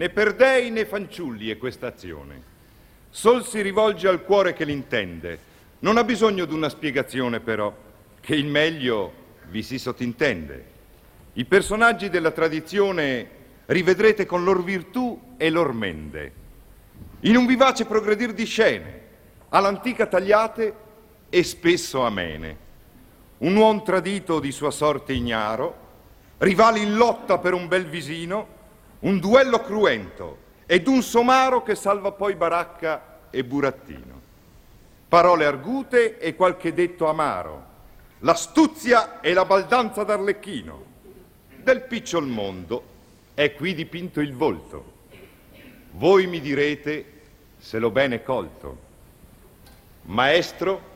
Né per dei né fanciulli è questa azione. Sol si rivolge al cuore che l'intende. Non ha bisogno d'una spiegazione, però, che il meglio vi si sottintende. I personaggi della tradizione rivedrete con lor virtù e lor mende. In un vivace progredir di scene, all'antica tagliate e spesso amene. Un uom tradito di sua sorte ignaro, rivali in lotta per un bel visino, un duello cruento ed un somaro che salva poi baracca e burattino. Parole argute e qualche detto amaro, l'astuzia e la baldanza d'Arlecchino. Del picciol mondo è qui dipinto il volto. Voi mi direte se l'ho bene colto. Maestro?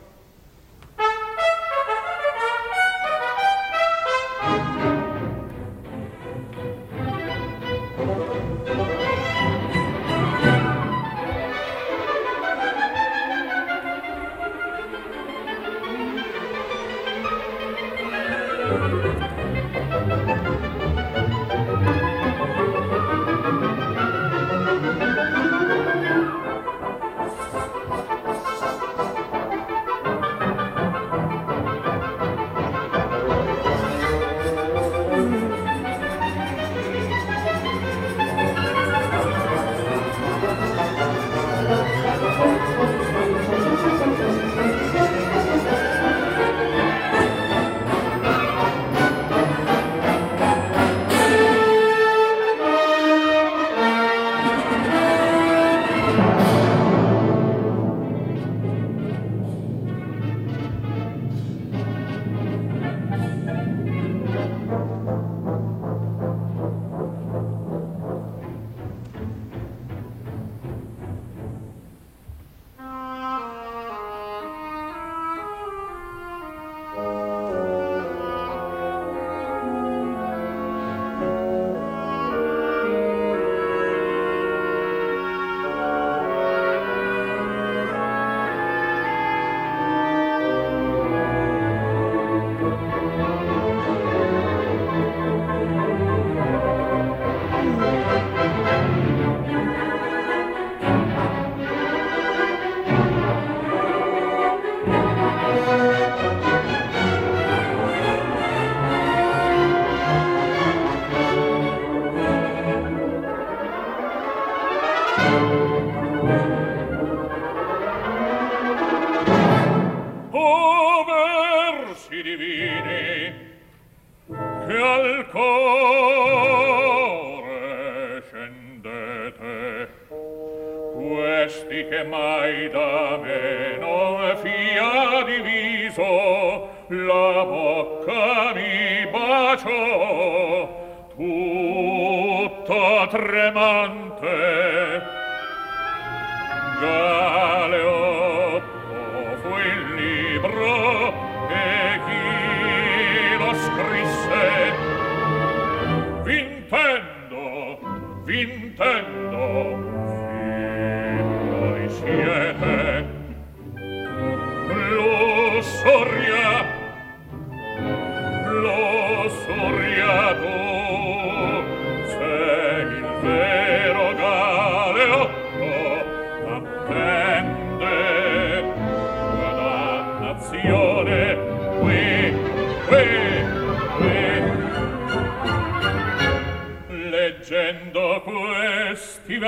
Leggendo questi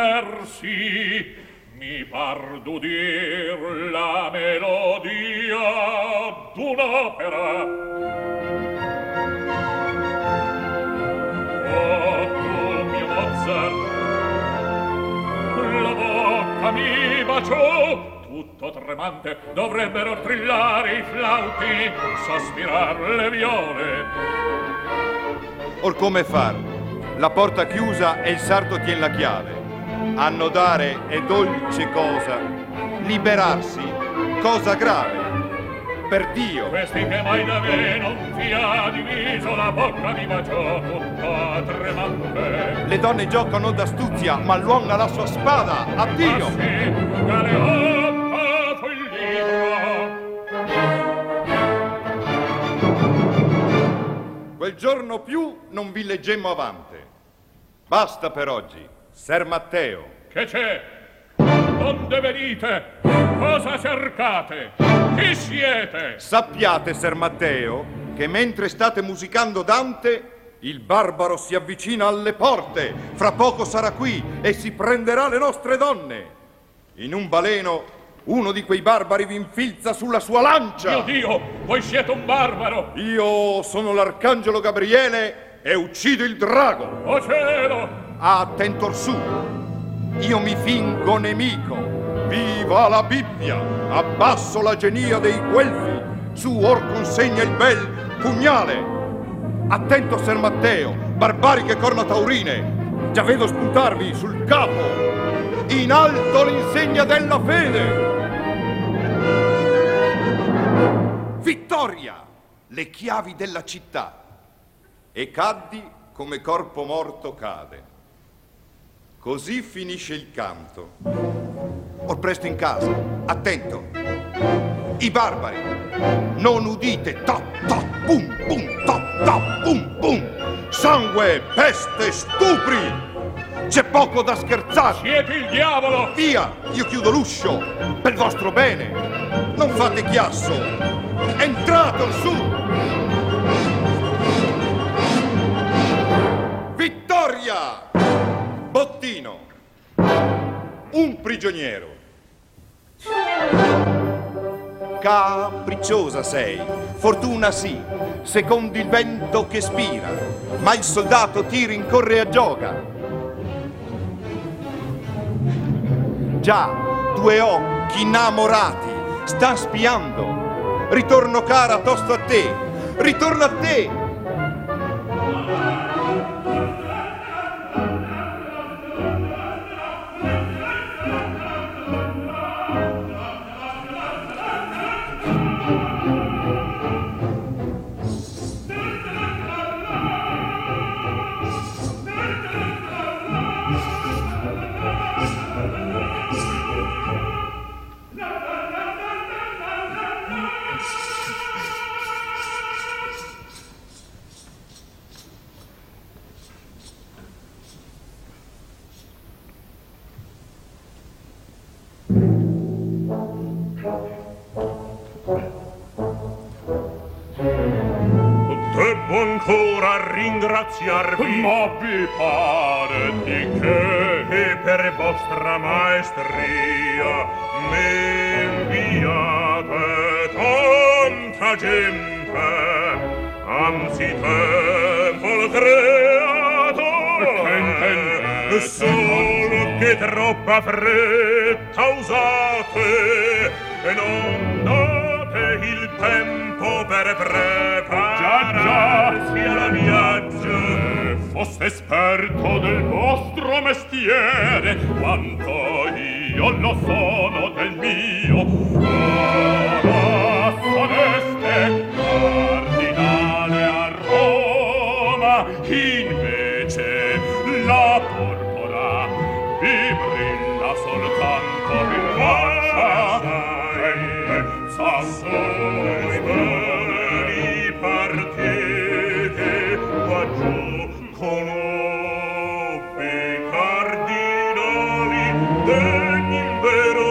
versi mi par d'udir la melodia d'un'opera. Oh, tu mio Mozart, la bocca mi baciò, tutto tremante dovrebbero trillare i flauti, sospirar le viole. Or come far? La porta chiusa e il sarto tien la chiave. Annodare è dolce cosa, liberarsi cosa grave. Per Dio! Questi che mai da me non vi ha diviso, la bocca mi baciò tutta tremante. Le donne giocano d'astuzia, ma l'uomo ha la sua spada. Addio! Ah sì, Galeotto fu il libro. Quel giorno più non vi leggemmo avante. Basta per oggi. Ser Matteo. Che c'è? Donde venite? Cosa cercate? Chi siete? Sappiate, Ser Matteo, che mentre state musicando Dante, il barbaro si avvicina alle porte. Fra poco sarà qui e si prenderà le nostre donne. In un baleno, uno di quei barbari vi infilza sulla sua lancia. Mio Dio, voi siete un barbaro! Io sono l'arcangelo Gabriele e uccido il drago. Oh cielo! Attento orsù, io mi fingo nemico. Viva la Bibbia! Abbasso la genia dei Guelfi. Su or consegna il bel pugnale. Attento, Ser Matteo, barbariche corna taurine. Già vedo spuntarvi sul capo. In alto l'insegna della fede. Vittoria! Le chiavi della città. E caddi come corpo morto cade. Così finisce il canto. Or presto in casa, attento. I barbari, non udite top, top, boom, boom, top, top, boom, boom. Sangue, peste, stupri. C'è poco da scherzare. Siete il diavolo! Via, io chiudo l'uscio per il vostro bene. Non fate chiasso. Entrate su. Vittoria! Bottino, un prigioniero. Capricciosa sei, fortuna sì, secondo il vento che spira, ma il soldato ti rincorre a gioca. Già, due occhi innamorati stan spiando. Ritorno cara tosto a te, ritorno a te. Ancora ringraziarvi, ma vi pare di che? E per vostra maestria m'inviate tanta gente, anzi tempo il creatore. Che intendete? Solo che troppa fretta usate e non date il tempo per prepararsi al viaggio. Foste esperto del vostro mestiere quanto io lo sono del mio. Ora sareste cardinale a Roma, invece la porpora vi brilla soltanto in faccia. Sassuolo i partite qua giù conobbe cardinali degni invero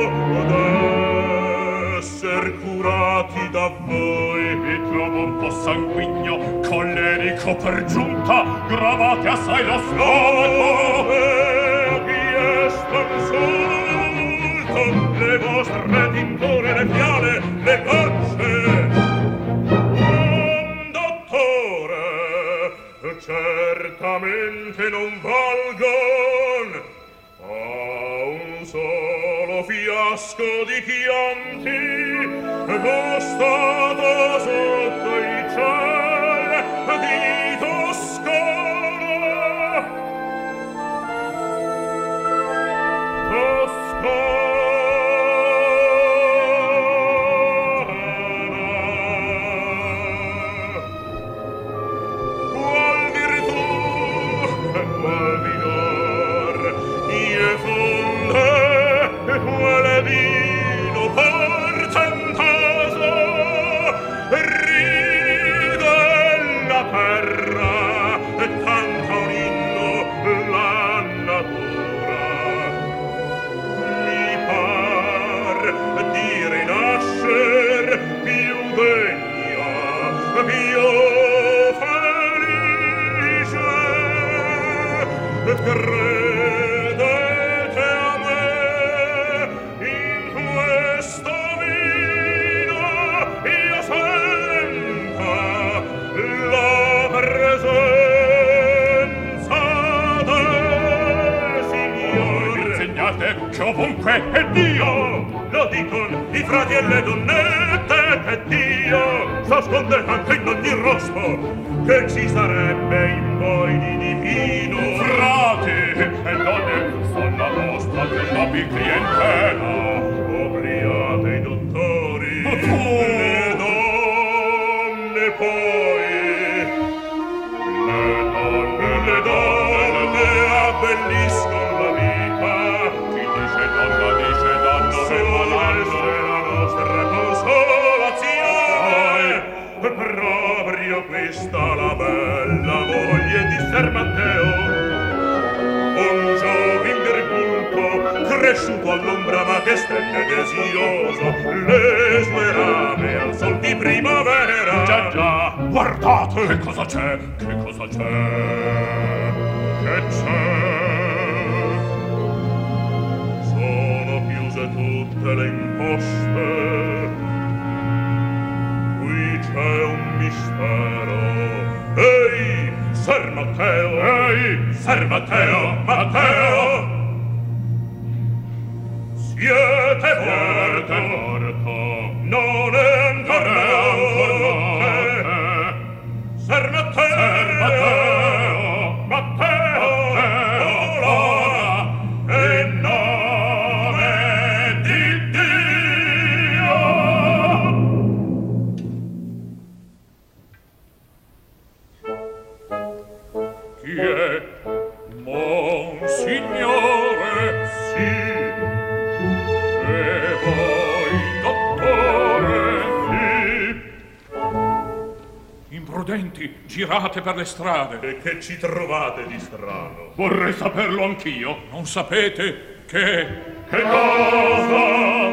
d'esser curati da voi. Vi trovo un po' sanguigno, collerico per giunta, gravate assai lo stomaco. Chi è stanzuto le vostre tintore, le fiale, le gocce? Dottore, certamente non valgon a un solo fiasco di chianti gustato sotto i cieli di Toscana. Terra Dunque è Dio, lo dicono i frati e le donnette, è Dio, s'asconde anche in ogni rospo, che ci sarebbe in voi di divino. Frati e donne, son la vostra che nobi clientela, obriate i dottori, le donne poi, le donne abbelliscono la vita. Chi dice donna, se volesse la nostra consolazione. Proprio questa la bella moglie di Ser Matteo, un giovin virgulto cresciuto all'ombra ma che stette desideroso le sue rame al sol di primavera. Già già, guardate che cosa c'è, che cosa c'è, che c'è. Sono chiuse tutte le imposte, qui c'è un mistero. Ehi, Ser Matteo! Ehi, Ser Matteo! Matteo! Siete morto! Non è ancora notte! Ser Matteo! Matteo! Ora! In nome di Dio! Chi è? Monsignore? Sì. E voi, dottore? Sì. Imprudenti, girate per le strade. E che ci trovate di strano? Vorrei saperlo anch'io. Non sapete che... Che cosa?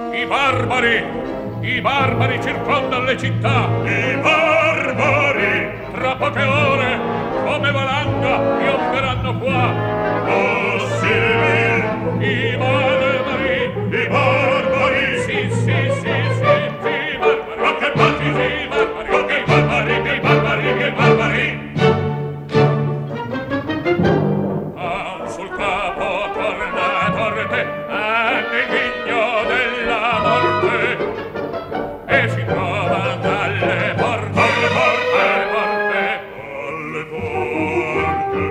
I barbari circondano le città. I barbari? Tra poche ore, come valanga, piomberanno qua. Possibile? I barbari? I barbari? Sì, sì, sì, sì, sì, barbari. Ma che barbari? Sì, barbari. Ma che barbari? Che barbari? Che barbari? Han sul capo torna torte, hanno il vigno della morte, e si trovano alle porte, alle porte, alle porte.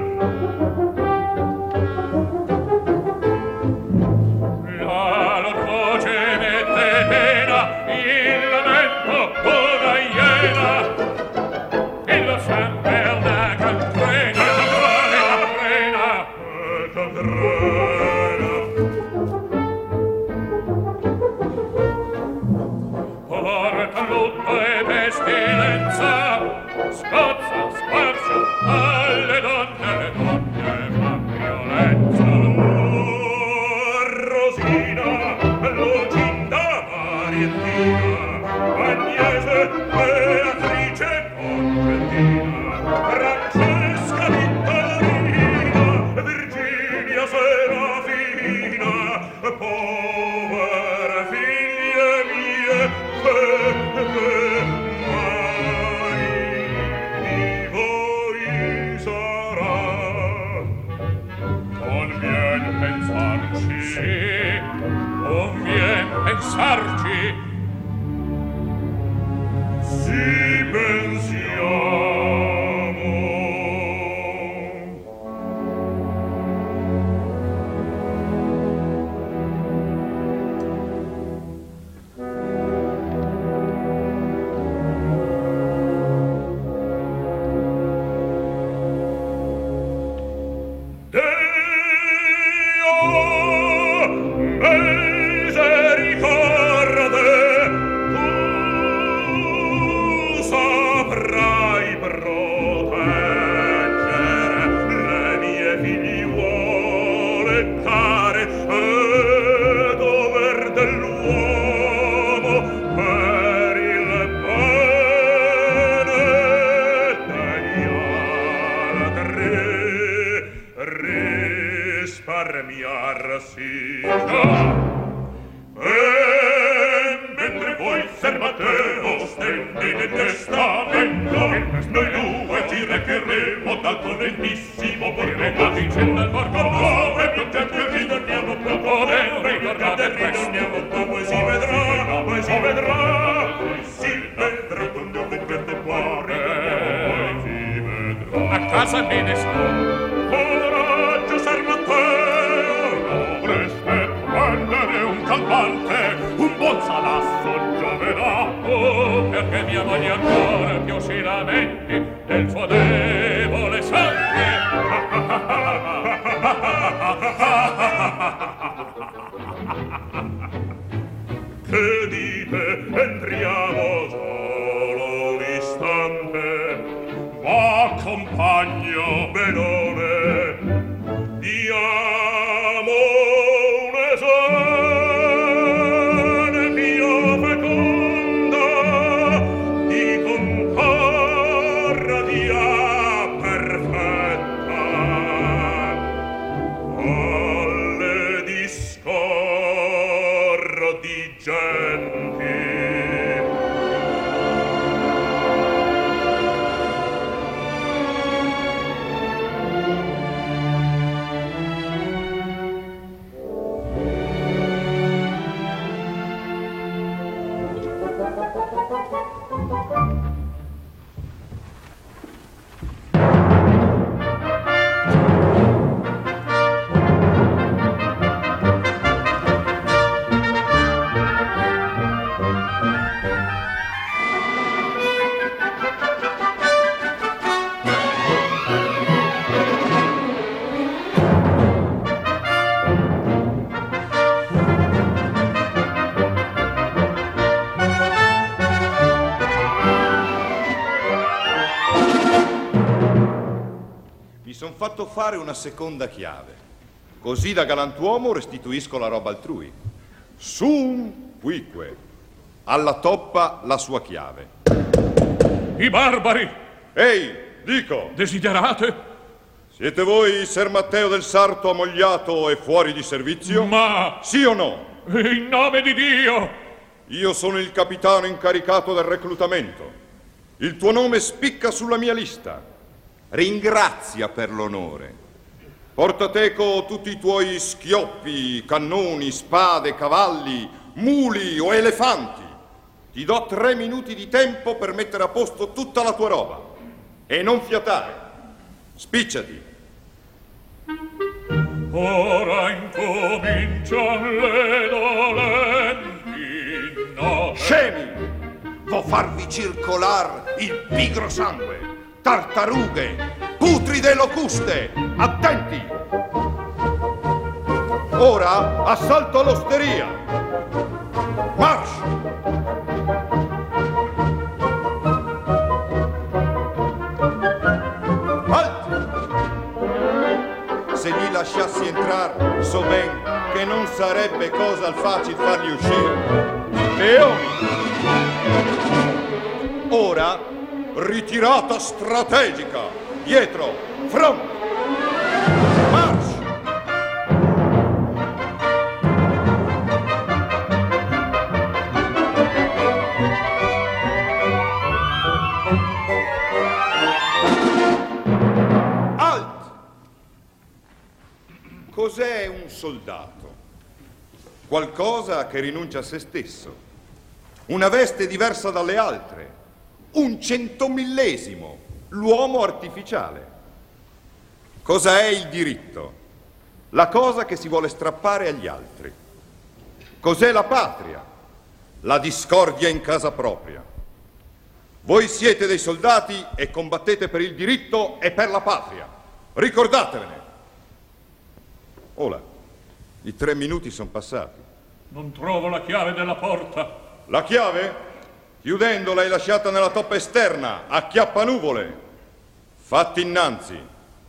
La lor voce mette pena, il lamento una iena, e lo sangue è una cancrena, porta lutto e pestilenza, scozza, squarcia alle donne fa violenza. Rosina, Lucinda, Mariettina, Agnese, Beatrice, Concentina, Francesca, Vittorina, Virginia, Serafina, povere figlie mie, che mai di voi sarà. Convien pensarci. Sì, convien pensarci. Sì, pensiamo. Mentre voi, Ser Matteo, stendete testamento, noi due ci recheremo dal potentissimo Borgo, ma dicendo al Borgo, dove più tempo ritorniamo proprio casa me ne sto. Coraggio, ser Matteo, dovreste prendere un campante, un buon salasso gioverà, perché mia moglie ancora più si lamenti del suo debole sangue. Che dite? Entriamo solo un istante. Va, compagno benone, diamo un'esempio feconda di concordia perfetta alle discordi genti. Son fatto fare una seconda chiave, così da galantuomo restituisco la roba altrui. Sum quique, alla toppa la sua chiave. I barbari! Ehi, dico! Desiderate? Siete voi Ser Matteo del Sarto ammogliato e fuori di servizio? Ma... Sì o no? In nome di Dio! Io sono il capitano incaricato del reclutamento. Il tuo nome spicca sulla mia lista. Ringrazia per l'onore. Porta teco tutti i tuoi schioppi, cannoni, spade, cavalli, muli o elefanti. Ti do 3 minuti di tempo per mettere a posto tutta la tua roba. E non fiatare. Spicciati. Ora incomincian le dolenti note. Scemi! Vo farvi circolar il pigro sangue. Tartarughe, putride locuste, attenti! Ora assalto all'osteria. Marш! Halt! Se li lasciassi entrar, so ben che non sarebbe cosa al facile farli uscire. Ora ritirata strategica. Dietro. Front. March. Halt. Cos'è un soldato? Qualcosa che rinuncia a se stesso. Una veste diversa dalle altre. Un 100.000esimo, l'uomo artificiale. Cosa è il diritto? La cosa che si vuole strappare agli altri. Cos'è la patria? La discordia in casa propria. Voi siete dei soldati e combattete per il diritto e per la patria. Ricordatevene. Ora, i 3 minuti sono passati. Non trovo la chiave della porta. La chiave? Chiudendola e lasciata nella toppa esterna, a chiappanuvole. Fatti innanzi.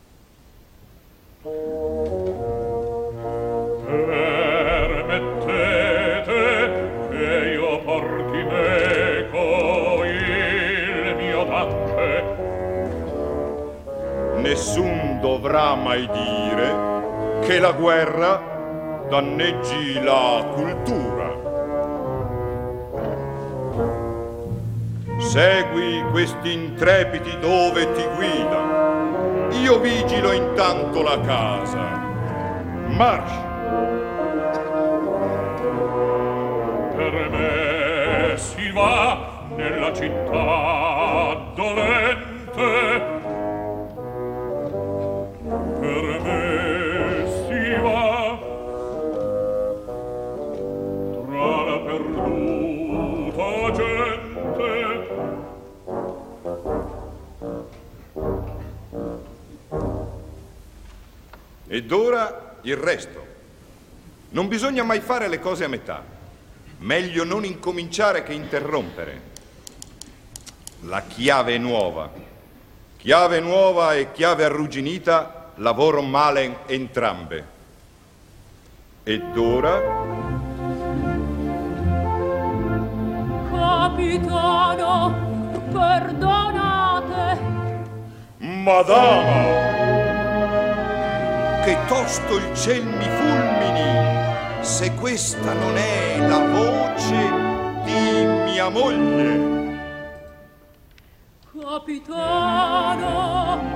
Permettete che io porti meco il mio dacche. Nessun dovrà mai dire che la guerra danneggi la cultura. Segui questi intrepidi dove ti guida. Io vigilo intanto la casa. March! Per me si va nella città dolente. Ed ora il resto. Non bisogna mai fare le cose a metà. Meglio non incominciare che interrompere. La chiave nuova. Chiave nuova e chiave arrugginita lavoro male entrambe. Ed ora... Capitano, perdonate. Madama! Che tosto il ciel mi fulmini, se questa non è la voce di mia moglie. Capitano,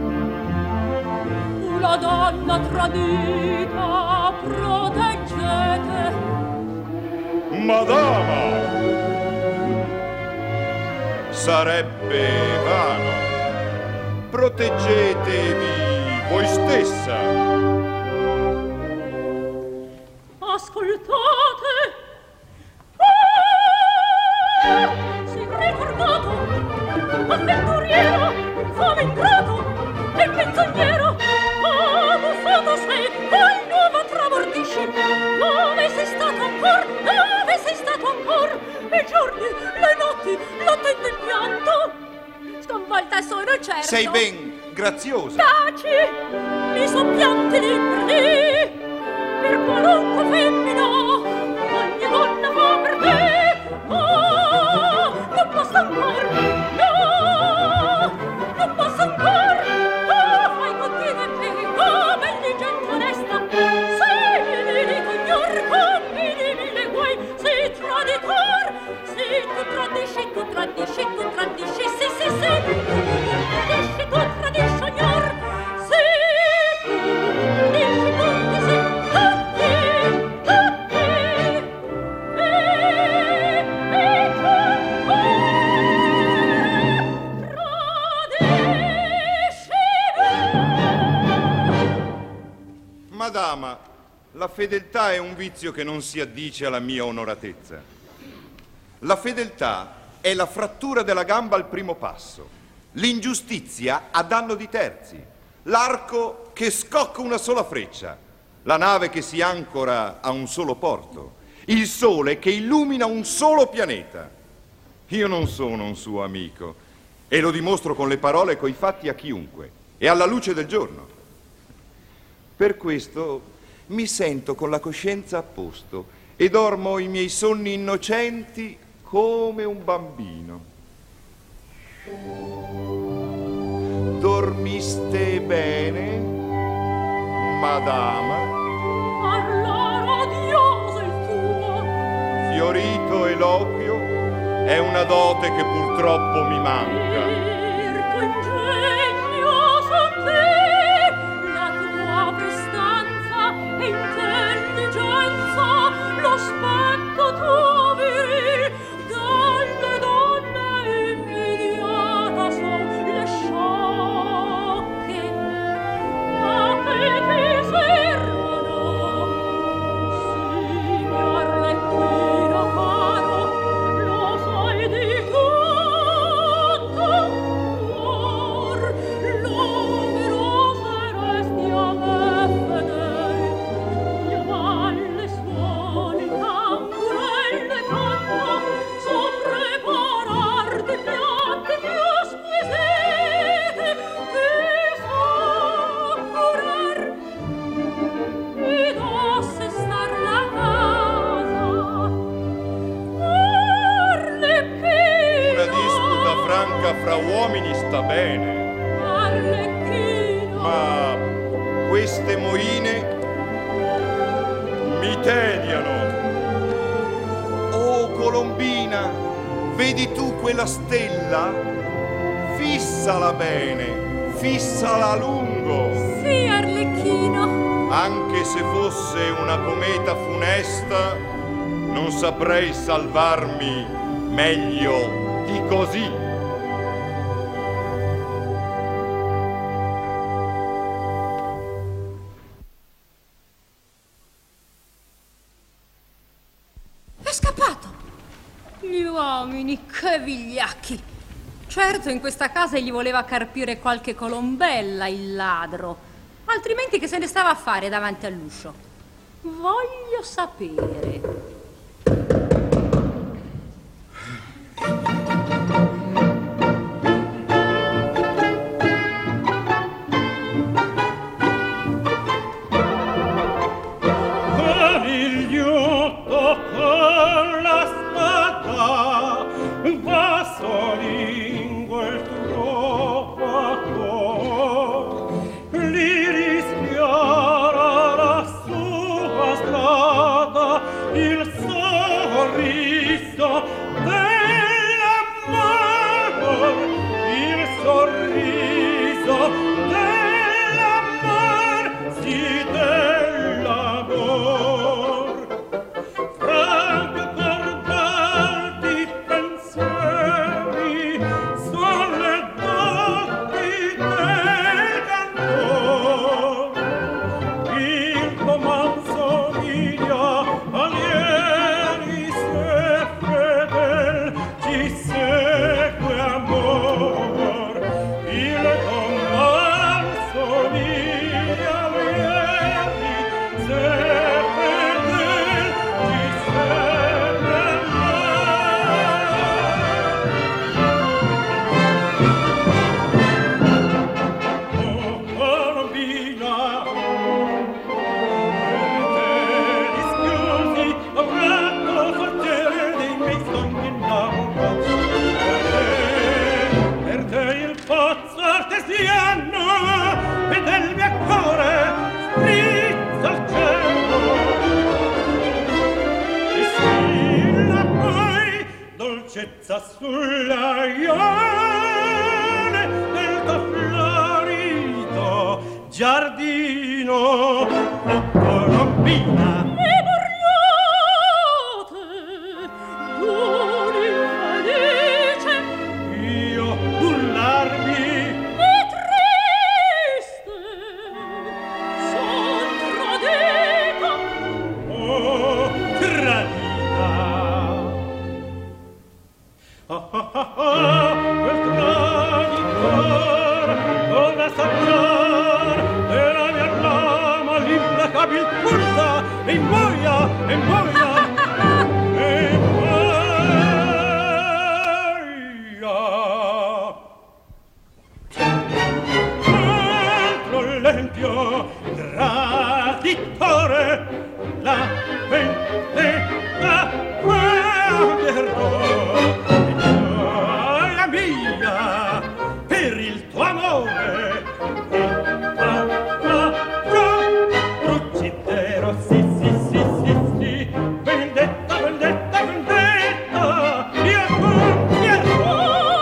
una donna tradita proteggete. Madama! Sarebbe vano. Proteggetevi voi stessa. Ascoltate. Segreto armato, avventuriero, infame ingrato e menzognero. Buffato sei, al nuovo tramordisci. Dove sei stato ancor? Dove sei stato ancor? I giorni, le notti, l'attende il pianto. Sconvolta sono certo. Sei ben graziosa. Taci, mi soppianti liberi, per qualunque femmina, ogni donna fa per te. Oh, non posso ancor, no, non posso ancor. Oh, fai continua in te, come gente onesta. Sei lirico ignor, combini mille guai, sei traditor. Sì, tu tradisci, sì, sì, sì, sì. Tu tradisci, ognor. Sì, tu tradisci, tutti, sì, tutti. Madama, la fedeltà è un vizio che non si addice alla mia onoratezza. La fedeltà è la frattura della gamba al primo passo, l'ingiustizia a danno di terzi, l'arco che scocca una sola freccia, la nave che si ancora a un solo porto, il sole che illumina un solo pianeta. Io non sono un suo amico e lo dimostro con le parole e coi fatti a chiunque e alla luce del giorno. Per questo mi sento con la coscienza a posto e dormo i miei sonni innocenti come un bambino. Dormiste bene, madama? Parlar odioso il tuo. Fiorito eloquio è una dote che purtroppo mi manca. Il tuo ingegno son te, la tua prestanza e intelligenza, lo specco tuo viril, dalle donne invidiata son le sciocche, ma che ti servono? Sì, mio Arlecchino caro, lo sai di tutto cuor, l'operosa resti a me fedel, mia valle suoni tamburelle canto, so prepararti piatti più squisiti, ti so curar ed assestar la casa. Arlecchino, Una disputa franca fra uomini sta bene, Arlecchino, ma queste moine mi tediano. Oh Colombina, vedi tu quella stella? Fissala bene, fissala a lungo. sì, Arlecchino. Anche se fosse una cometa funesta, non saprei salvarmi meglio di così. È scappato! Gli uomini, che vigliacchi! Certo, in questa casa gli voleva carpire qualche colombella, il ladro. Altrimenti che se ne stava a fare davanti all'uscio? Voglio sapere. Sulla ione del tuo florido giardino, o colombina. E burlate d'un infelice, Io burlarmi, e triste, son tradita. oh tradita. Quel traditor non la saggiar della mia lama l'implacabil pulsa e muoia, e muoia, e muoia. Altro l'empio traditore la vendetta guarderò. Mia, per il tuo amore Ruggitero, sì, sì, sì, sì, sì, vendetta, vendetta, vendetta, io confierò.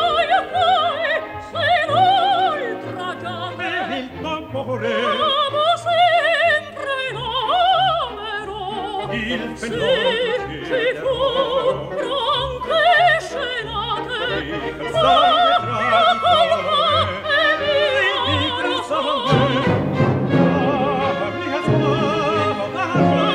Se non tragiate, Per il tuo amore amo sempre l'amero. il Sì, fenore ci fu franche scenate. il sangue traditore, il sangue, mia spada,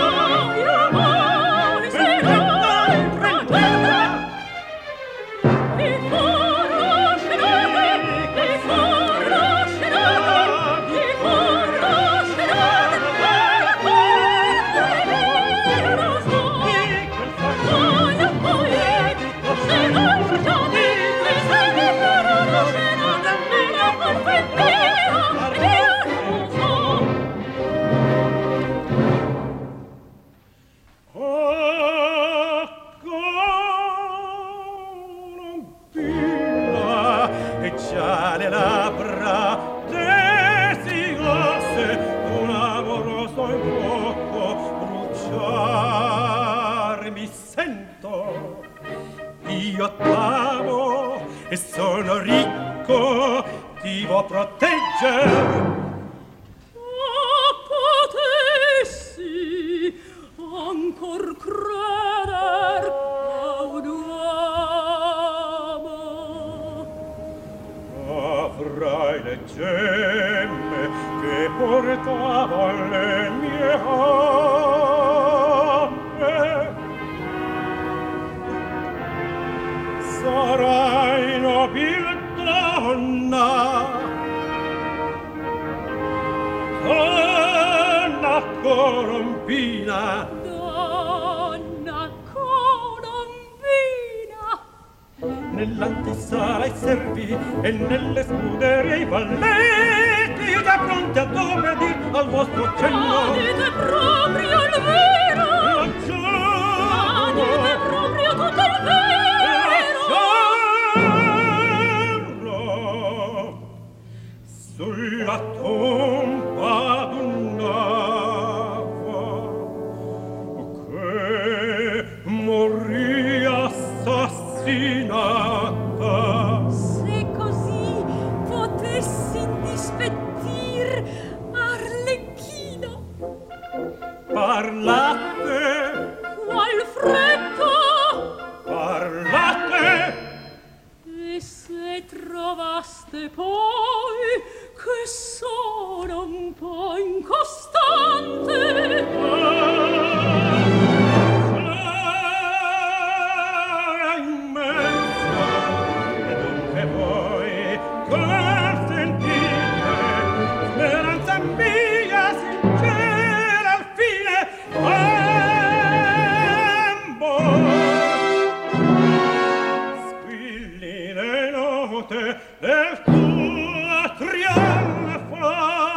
le labbra desilasse un amoroso fuoco bruciar. Mi sento, io t'amo e sono ricco, ti vo protegger. Potessi ancor creder a un uomo. Avrai le gemme che portava le mie anime. Sarai nobil donna, Colombina. Donna Colombina. Nell'antesala i servi e nelle scuderie i valletti, io già pronti ad obbedir al vostro cenno. Dite proprio il vero. Dite proprio tutto il vero. Sulla tomba d'un'ava che morì assassinata. Se così potessi indispettir Arlecchino, Parlate, qual freddo, parlate. e se trovaste poi che sono un po' incostante, Clara immensa, e dunque voi col sentite, speranza mia sincera al fine, ambo squilli le note del tuo trionfo,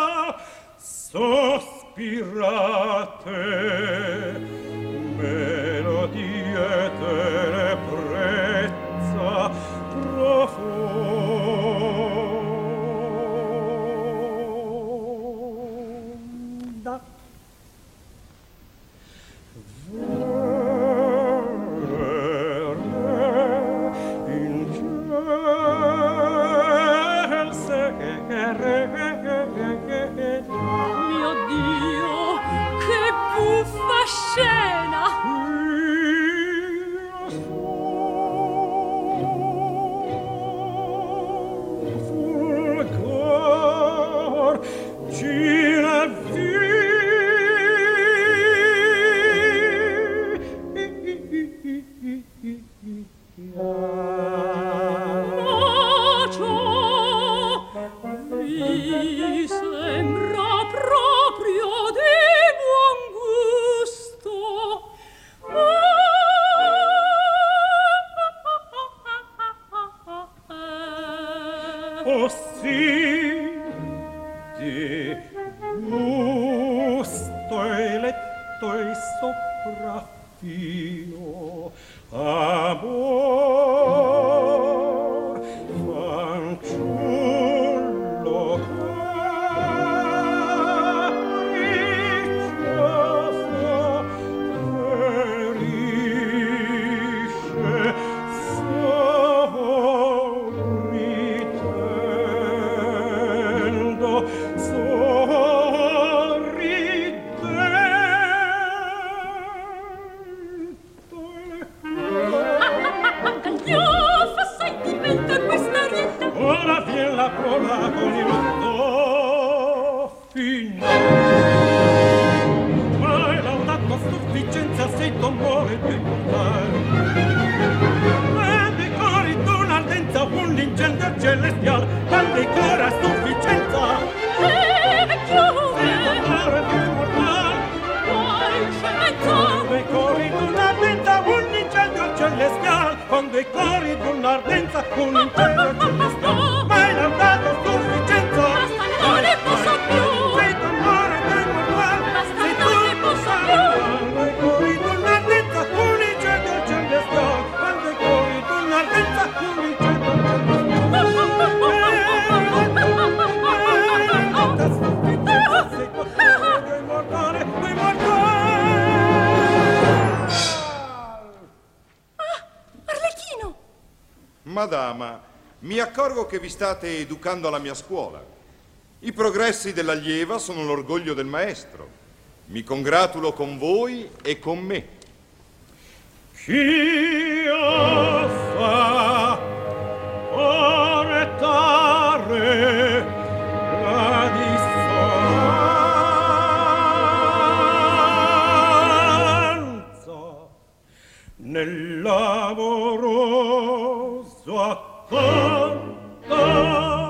sospirate melodie tenebrezza profonda. In ciel mio Dio, che buffa scena! fulgor cine Mi sembra proprio di buon gusto. Oh sì, di gusto e letto e sopraffino, amor, fanciullo capriccioso, ferisce sorridendo, Gaglioffa, sai di mente questa rietta. ora vien la prova con il fino. Ma è laudato a sufficienza sei d'amore più immortale. Quando i cori d'un'ardenza un incendio celestial, quando i cori a sufficienza Vecchione, sei d'amore più immortale. qual scemenza, Quando i cori d'un'ardenza un incendio celestial, quando i cori d'un'ardenza un incendio celestial, ma è laudato a sufficienza. basta, non ne posso più. Sei d'amore più immortale. Basta, Sei non ne posso più. quando i cori d'un'ardenza un incendio celestial, quando i cori d'un'ardenza un incendio Arlecchino, Madama, mi accorgo che vi state educando alla mia scuola. I progressi dell'allieva sono l'orgoglio del maestro. Mi congratulo con voi e con me. Chi osa portare la dissonanza nell'amoroso accordo?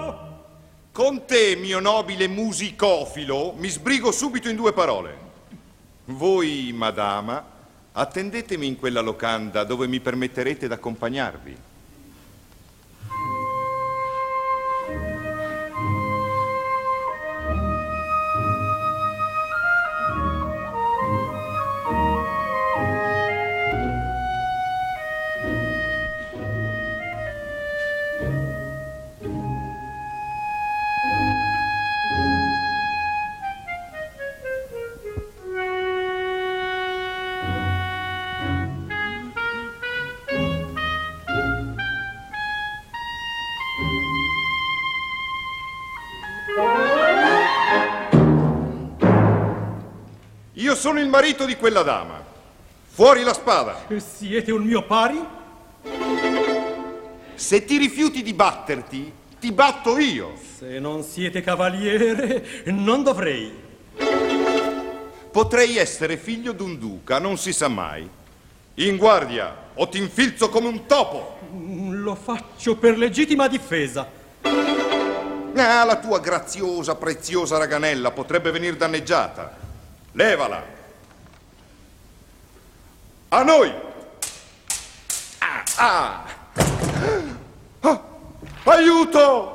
Con te, mio nobile musicofilo, mi sbrigo subito in 2 parole. Voi, madama, attendetemi in quella locanda dove mi permetterete d'accompagnarvi. Io sono il marito di quella dama. Fuori la spada. Siete un mio pari? Se ti rifiuti di batterti, ti batto io. Se non siete cavaliere, non dovrei. Potrei essere figlio d'un duca, non si sa mai. In guardia, o ti infilzo come un topo. Lo faccio per legittima difesa. Ah, la tua graziosa, preziosa raganella potrebbe venir danneggiata. Levala. A noi. Aiuto!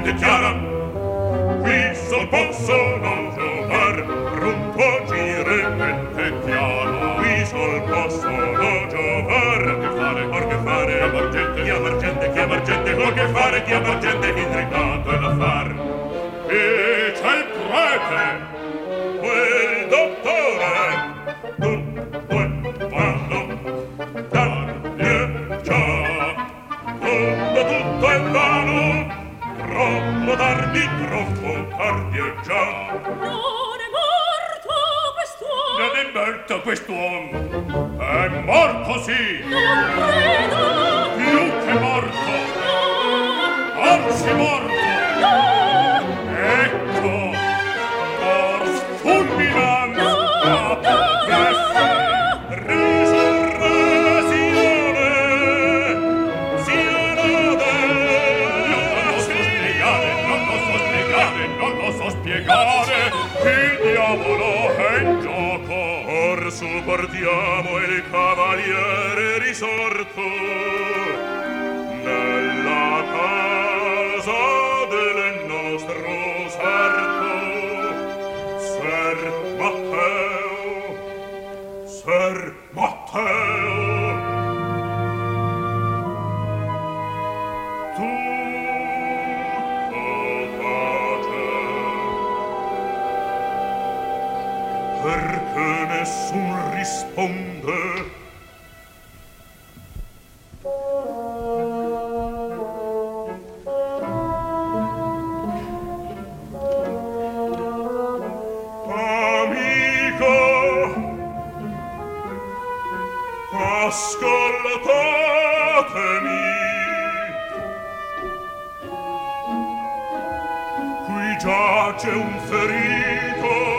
sorgente chiara. Qui sol possono giovar, pronto a gire mente piano. Qui sol possono giovar, che fare, or che fare, chi amargente, or che fare, chi amargente, intricato è da far. E c'è il prete, quel dottore, dunque vanno, dargli già, tutto è vano, troppo tardi, troppo tardi è già. Non è morto quest'uomo. Non è morto quest'uomo. È morto, sì. Non credo. Più che morto. No. Anzi morto. No. Ecco. Or fulminante. Risurrezione. Sia lode. Non lo so spiegare. Il diavolo è in gioco. Or supportiamo il cavaliere risorto nella casa del nostro sarto. Ser Matteo, Ser Matteo, perché nessun risponde. Amico, ascoltatemi, qui giace un ferito.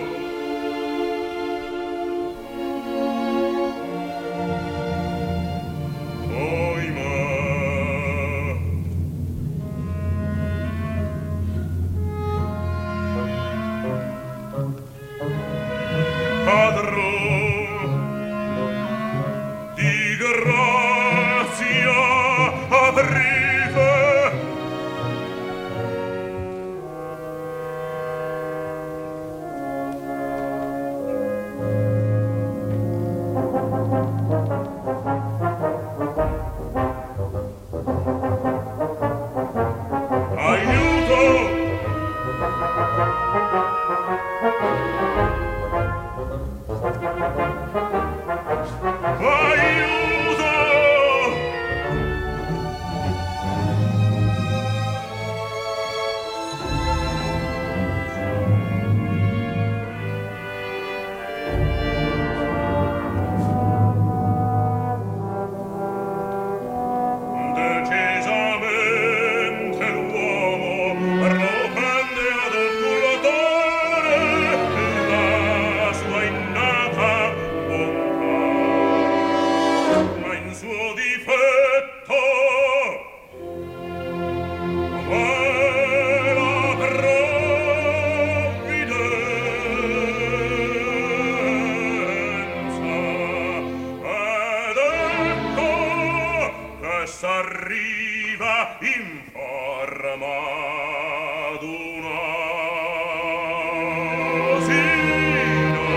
S'arriva in forma d'una asino.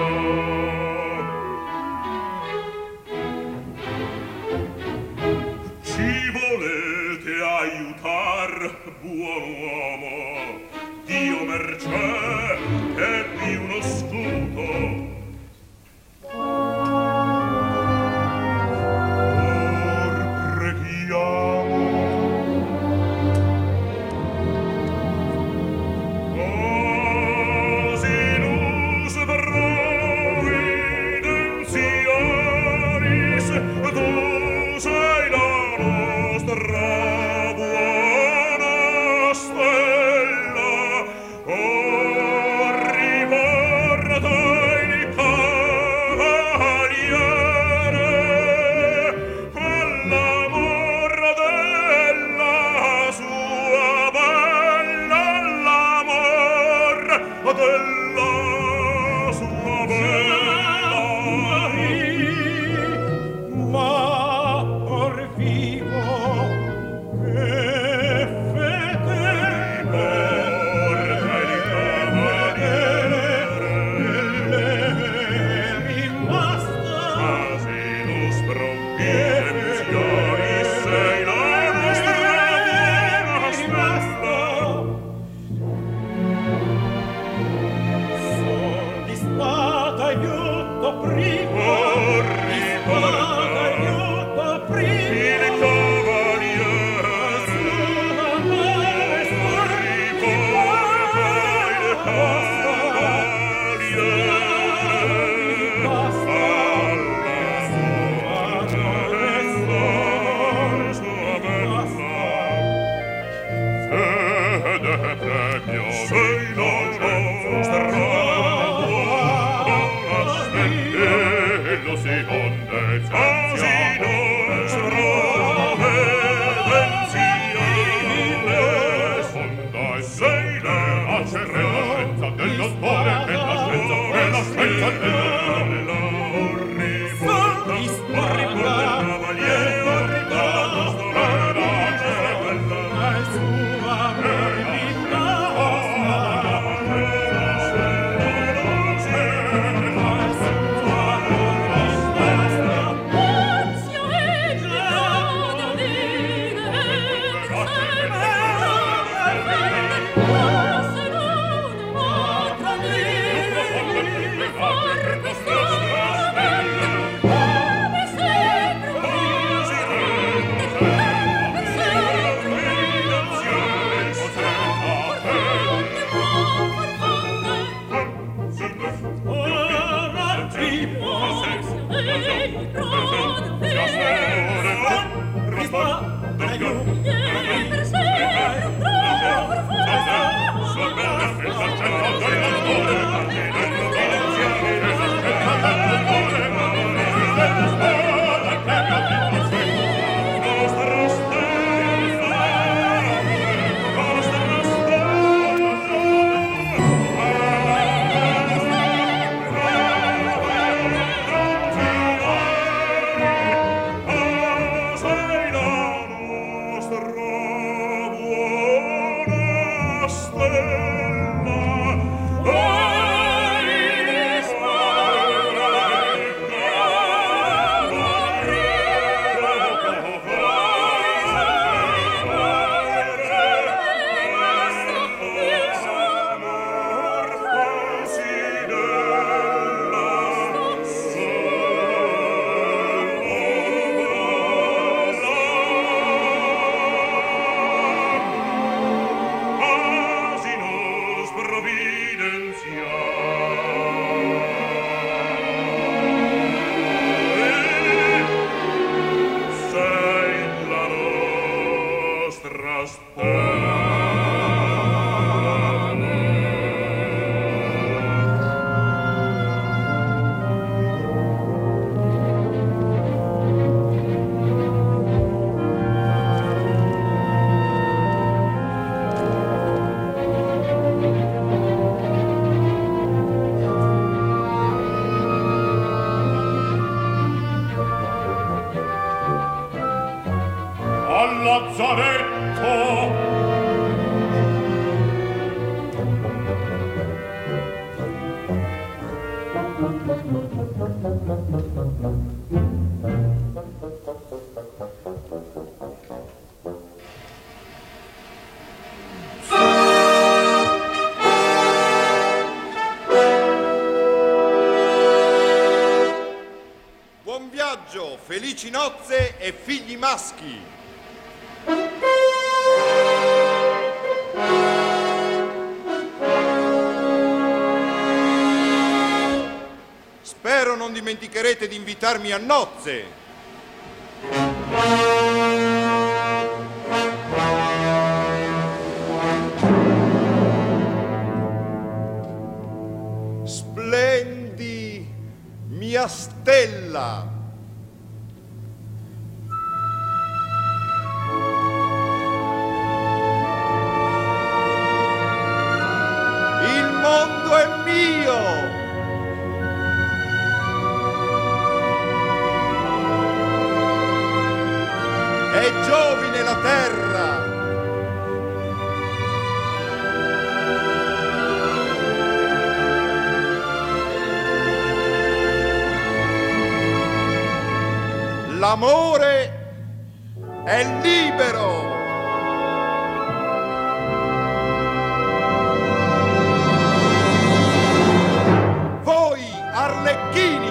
Ci volete aiutar, buon uomo? Dio mercè, ebbi uno scudo. Oh Felici nozze e figli maschi. Spero non dimenticherete di invitarmi a nozze. Splendi, mia stella. È mio! È giovine la terra! L'amore è libero! Arlecchini!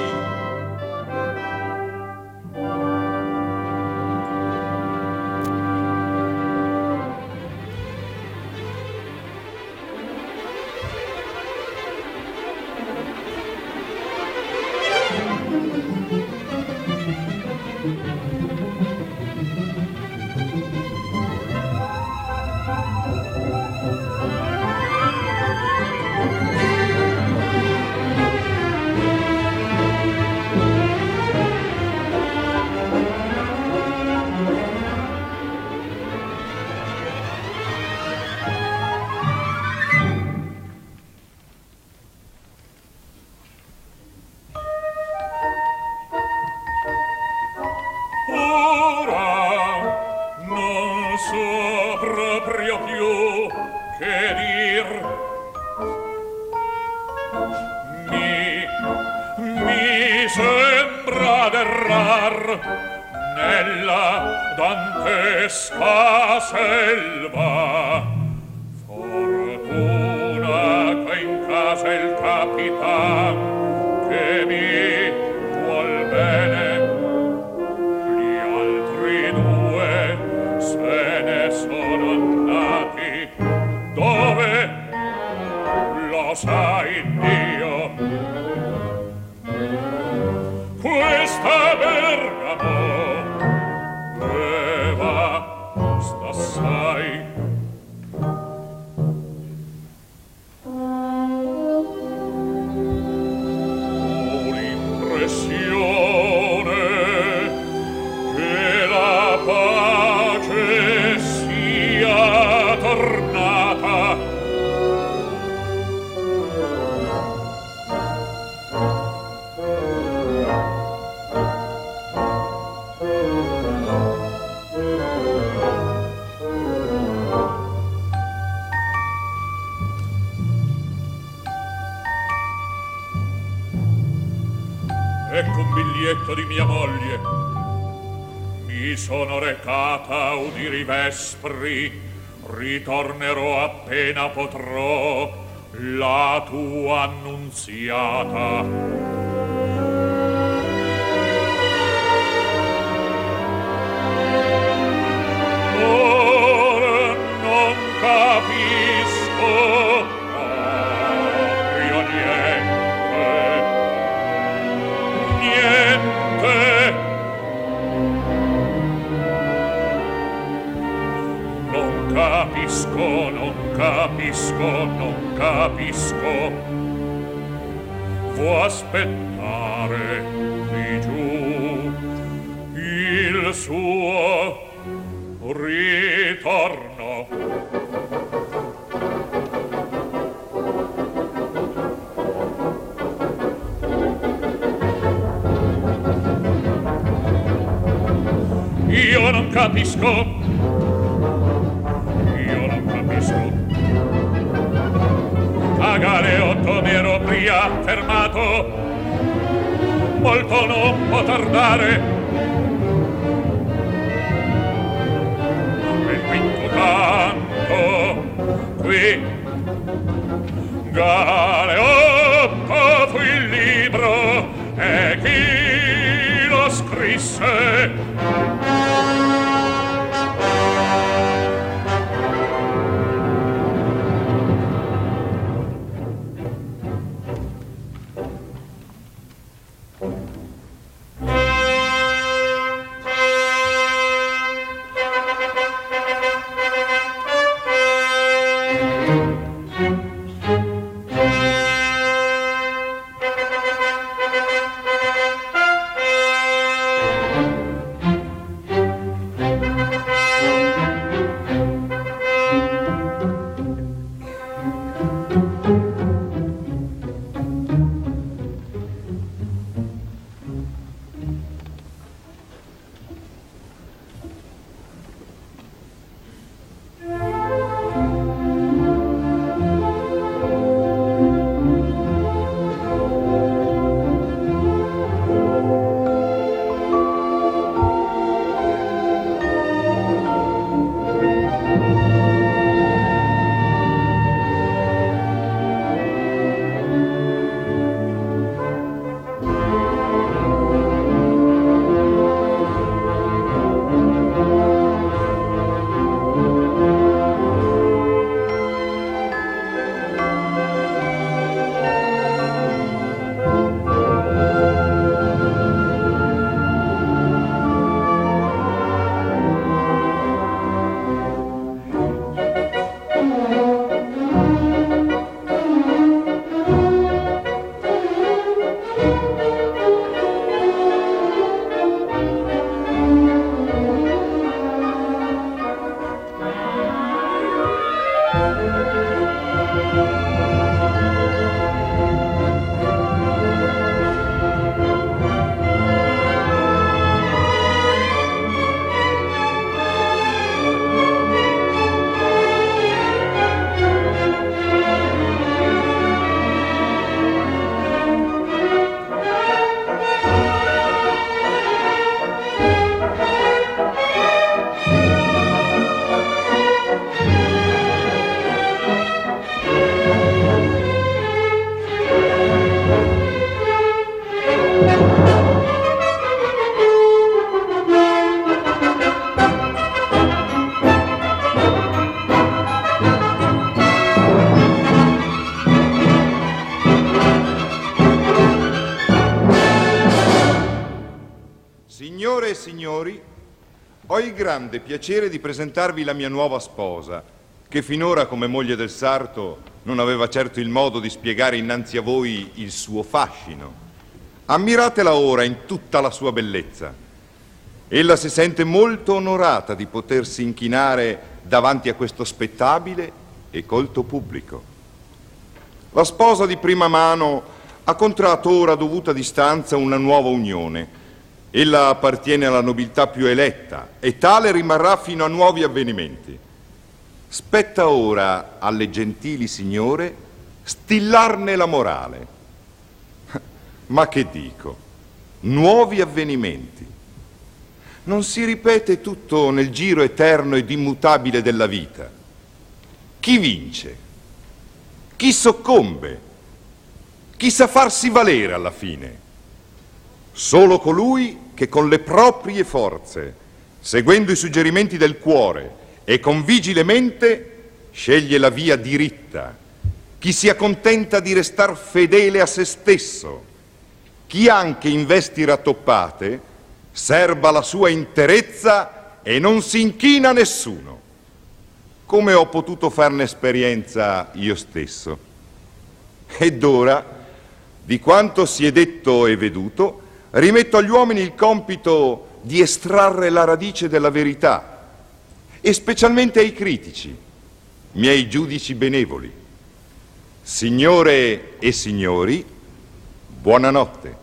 Nella dantesca selva fortuna che in casa il capitan che mi vuol bene gli altri due basta assai. Ho l'impressione che la pace sia tornata. Ecco un biglietto di mia moglie. Mi sono recata a udire i vespri. Ritornerò appena potrò, la tua annunziata. Ora non capisco proprio niente. Non capisco. Vuoi aspettare qui giù il suo ritorno? Io non capisco. A Galeotto mi ero pria fermato, molto non può tardare. E il quinto canto qui, Galeotto fu il libro e chi lo scrisse. Ho il grande piacere di presentarvi la mia nuova sposa, che finora come moglie del sarto non aveva certo il modo di spiegare innanzi a voi il suo fascino. Ammiratela ora in tutta la sua bellezza. Ella si sente molto onorata di potersi inchinare davanti a questo spettabile e colto pubblico. La sposa di prima mano ha contratto ora a dovuta distanza una nuova unione. Ella appartiene alla nobiltà più eletta e tale rimarrà fino a nuovi avvenimenti. Spetta ora alle gentili signore stillarne la morale. Ma che dico? Nuovi avvenimenti. Non si ripete tutto nel giro eterno ed immutabile della vita. Chi vince? Chi soccombe? Chi sa farsi valere alla fine? Solo colui che con le proprie forze, seguendo i suggerimenti del cuore e con vigile mente, sceglie la via diritta. Chi si accontenta di restar fedele a se stesso. Chi anche in vesti rattoppate serba la sua interezza e non si inchina a nessuno, come ho potuto farne esperienza io stesso. Ed ora, di quanto si è detto e veduto, rimetto agli uomini il compito di estrarre la radice della verità, e specialmente ai critici, miei giudici benevoli. Signore e signori, buonanotte.